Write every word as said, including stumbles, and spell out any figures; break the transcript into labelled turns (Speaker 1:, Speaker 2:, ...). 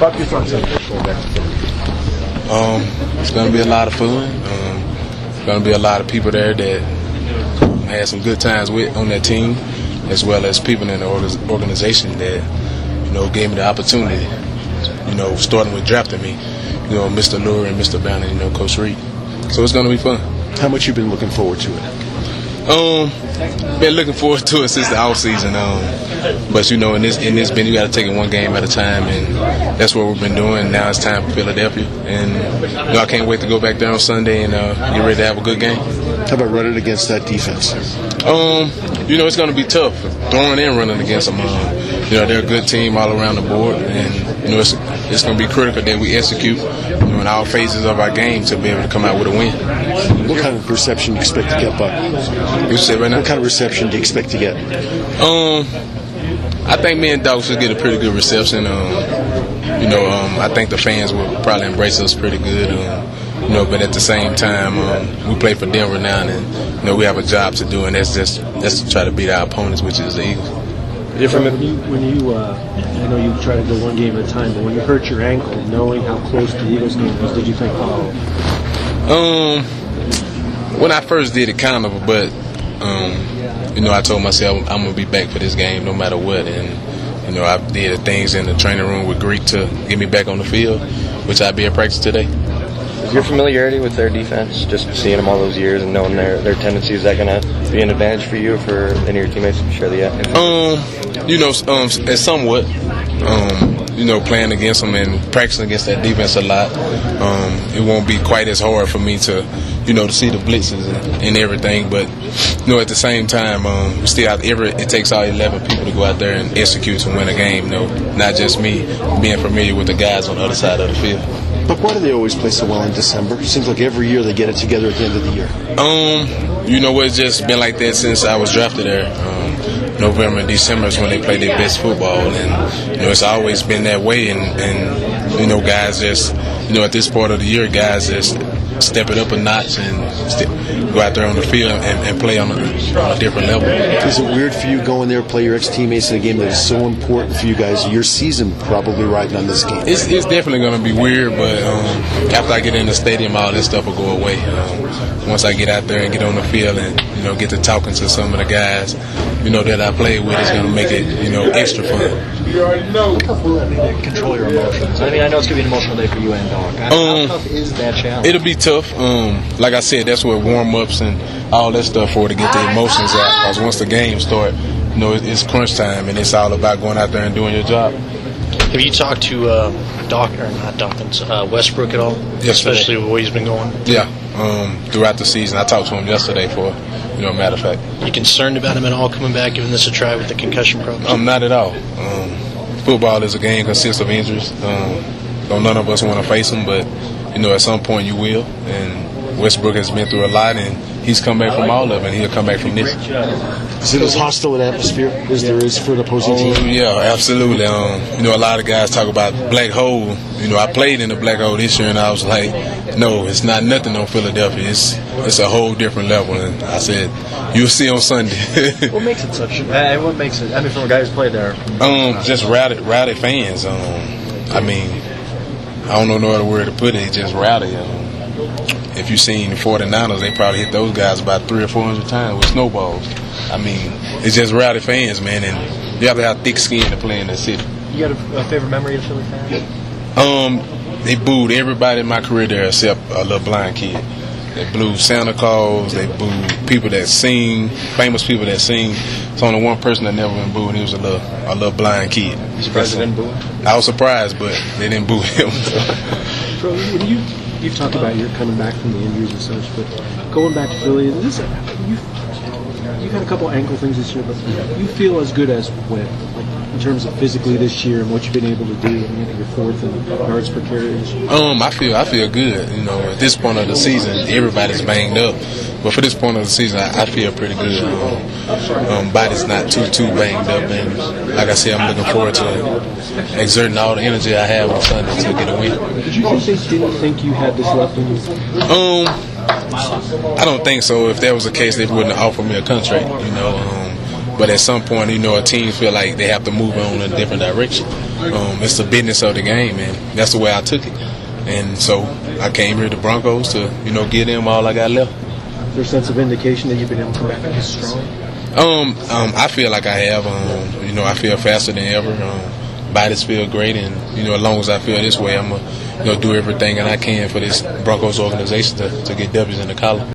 Speaker 1: Talk your thoughts on this.
Speaker 2: Um, it's going to be a lot of fun. Um, it's going to be a lot of people there that had some good times with on that team, as well as people in the organization that, you know, gave me the opportunity, you know, starting with drafting me, you know, Mister Lurie and Mister Banner, you know, Coach Reed. So it's going to be fun.
Speaker 1: How much you been looking forward to it?
Speaker 2: Um, been looking forward to it since the off season. Um, but you know, in this in this been you got to take it one game at a time, and that's what we've been doing. Now it's time for Philadelphia, and you know, I can't wait to go back there on Sunday and uh, get ready to have a good game.
Speaker 1: How about running against that defense?
Speaker 2: Um, you know, it's going to be tough throwing and running against them. Um, you know, they're a good team all around the board, and you know, it's it's going to be critical that we execute, you know, in all phases of our game to be able to come out with a win.
Speaker 1: What kind of reception do you expect to get, Buck?
Speaker 2: You said right now?
Speaker 1: What kind of reception do you expect to get?
Speaker 2: Um, I think me and Doug should get a pretty good reception. Um, you know, um, I think the fans will probably embrace us pretty good. Um, you know, but at the same time, um, we play for Denver now, and you know we have a job to do, and that's just that's to try to beat our opponents, which is the Eagles.
Speaker 3: Different. When you, when you uh, I know you try to go one game at a time, but when you hurt your ankle, knowing how close the Eagles game was, did you think, oh?
Speaker 2: Um, when I first did it, kind of, but um, you know, I told myself I'm gonna be back for this game no matter what, and you know, I did things in the training room with Greek to get me back on the field, which I'll be at practice today.
Speaker 4: Is your familiarity with their defense, just seeing them all those years and knowing their their tendencies, is that going to be an advantage for you or for any of your teammates to share the act?
Speaker 2: Um, you know, um, somewhat. Um, you know, playing against them and practicing against that defense a lot, um, it won't be quite as hard for me to, you know, to see the blitzes and, and everything. But you know, at the same time, um, still, out every it takes all eleven people to go out there and execute to win a game. You know, not just me being familiar with the guys on the other side of the field.
Speaker 1: But why do they always play so well in December? It seems like every year they get it together at the end of the year.
Speaker 2: Um, you know, it's just been like that since I was drafted there. Um, November and December is when they play their best football, and you know, it's always been that way. And, and you know, guys just, you know, at this part of the year, guys just step it up a notch and st- go out there on the field and, and play on a, on a different level.
Speaker 1: Is it weird for you going there, play your ex-teammates in a game that is so important for you guys? Your season probably riding on this game.
Speaker 2: It's, it's definitely going to be weird, but um, after I get in the stadium, all this stuff will go away. Um, once I get out there and get on the field and, you know, get to talking to some of the guys, you know, that I played with, it's going to make it, you know, extra fun.
Speaker 3: You already know. How tough will that be to control your emotions? I mean, I know it's going to be an emotional day for you and Doc. How,
Speaker 2: um,
Speaker 3: how tough is that challenge?
Speaker 2: It'll be tough. Um, like I said, that's what warm-ups and all that stuff for, to get the emotions out. Because once the game starts, you know, it's crunch time, and it's all about going out there and doing your job.
Speaker 5: Have you talked to uh, Doc, or not Dawkins, uh, Westbrook at all?
Speaker 2: Yes,
Speaker 5: especially with what he's been going.
Speaker 2: Yeah, um, throughout the season. I talked to him yesterday for, you know, matter of fact.
Speaker 5: You concerned about him at all coming back, giving this a try with the concussion problem?
Speaker 2: Um, not at all. Um, football is a game consists of injuries. Um, so none of us want to face them, but you know, at some point you will. And Westbrook has been through a lot, and he's come back from all of it, and he'll come back from this.
Speaker 1: Is it as hostile an atmosphere as there is for the opposing team?
Speaker 2: Oh, yeah, absolutely. Um, you know, a lot of guys talk about black hole. You know, I played in the black hole this year, and I was like, no, it's not nothing on Philadelphia. It's it's a whole different level. And I said, you'll see on Sunday.
Speaker 3: What makes it such? Uh, what makes it? I mean, from a guy who's played there.
Speaker 2: Um, just rowdy, rowdy fans. Um, I mean, I don't know no other word to put it. It's just rowdy. Um, if you've seen the forty-niners, they probably hit those guys about three or four hundred times with snowballs. I mean, it's just rowdy fans, man, and you have to have thick skin to play in that city.
Speaker 3: You got a, a favorite memory of Philly fans?
Speaker 2: Um, they booed everybody in my career there except a little blind kid. They booed Santa Claus. They booed people that sing, famous people that sing. It's only one person that never been booed, and he was a little, a little blind kid.
Speaker 3: You surprised they didn't boo him?
Speaker 2: I was surprised, but they didn't boo him.
Speaker 3: Bro, you you've talked about your coming back from the injuries and such, but going back to Philly, this you you had a couple ankle things this year, but you feel as good as when, like in terms of physically this year and what you've been able to do. I mean, you're fourth in yards per carry this year.
Speaker 2: Um, I feel I feel good. You know, at this point of the season, everybody's banged up, but for this point of the season, I, I feel pretty good. Um, um, body's not too too banged up, and like I said, I'm looking forward to exerting all the energy I have on Sunday to get a win.
Speaker 3: Did you think they didn't think you had this left in you?
Speaker 2: Um, I don't think so. If that was the case, they wouldn't have offered me a contract. You know. Um, But at some point, you know, a team feel like they have to move on in a different direction. Um, it's the business of the game, and that's the way I took it. And so I came here to Broncos to, you know, get them all I got left.
Speaker 3: Is there a sense of indication that you've been able to come back this strong?
Speaker 2: Um, um, I feel like I have. Um, you know, I feel faster than ever. Um, bodies feel great, and you know, as long as I feel this way, I'm gonna, you know, do everything that I can for this Broncos organization to, to get W's in the collar.